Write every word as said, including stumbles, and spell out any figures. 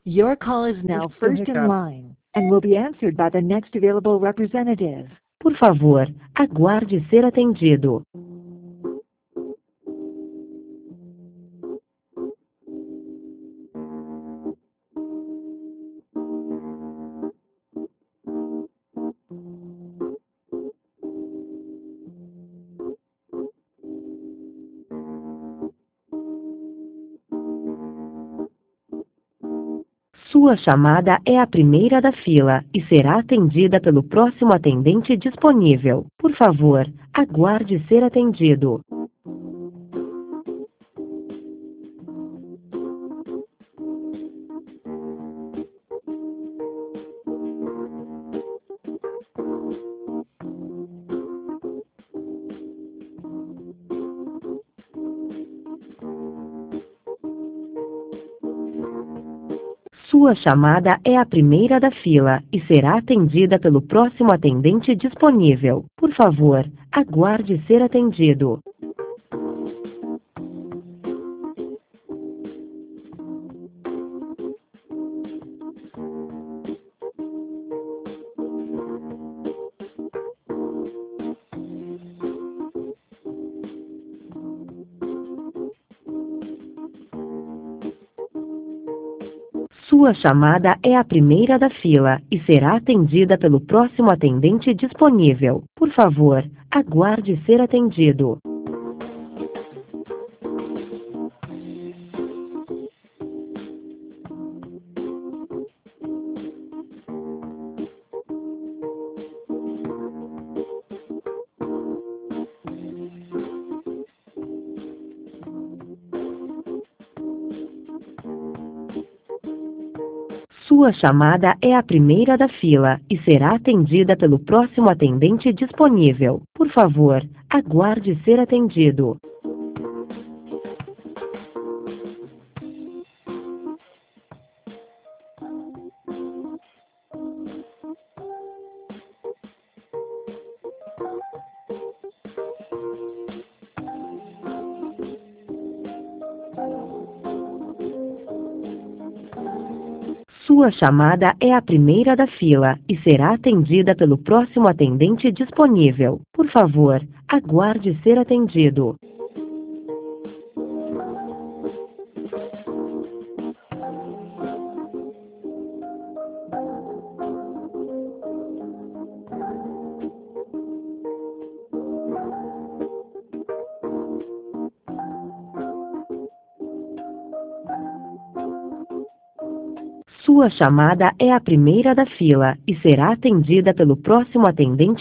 Your call is now Este é o first in recado. line and will be answered by the next available representative. Por favor, aguarde ser atendido. Sua chamada é a primeira da fila e será atendida pelo próximo atendente disponível. Por favor, aguarde ser atendido. Sua chamada é a primeira da fila e será atendida pelo próximo atendente disponível. Por favor, aguarde ser atendido. Sua chamada é a primeira da fila e será atendida pelo próximo atendente disponível. Por favor, aguarde ser atendido. Sua chamada é a primeira da fila e será atendida pelo próximo atendente disponível. Por favor, aguarde ser atendido. Sua chamada é a primeira da fila e será atendida pelo próximo atendente disponível. Por favor, aguarde ser atendido. Sua chamada é a primeira da fila e será atendida pelo próximo atendente